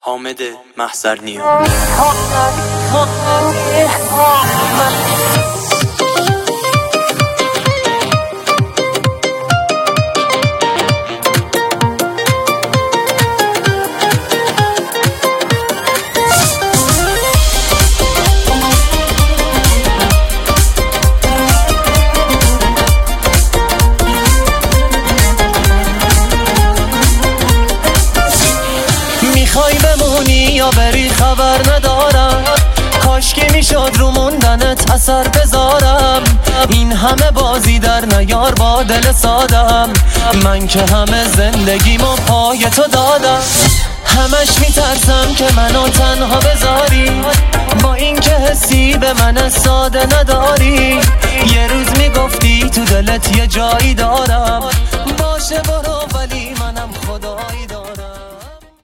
حامد محضرنیا. میخوای بمونی یا بری خبر ندارم، کاش که میشد رو موندنت اثر بذارم. این همه بازی در نیار با دل سادم، من که همه زندگیمو پای تو دادم. همش میترسم که منو تنها بذاری، با این که حسی به من ساده نداری. یه روز میگفتی تو دلت یه جایی دارم، باشه برو ولی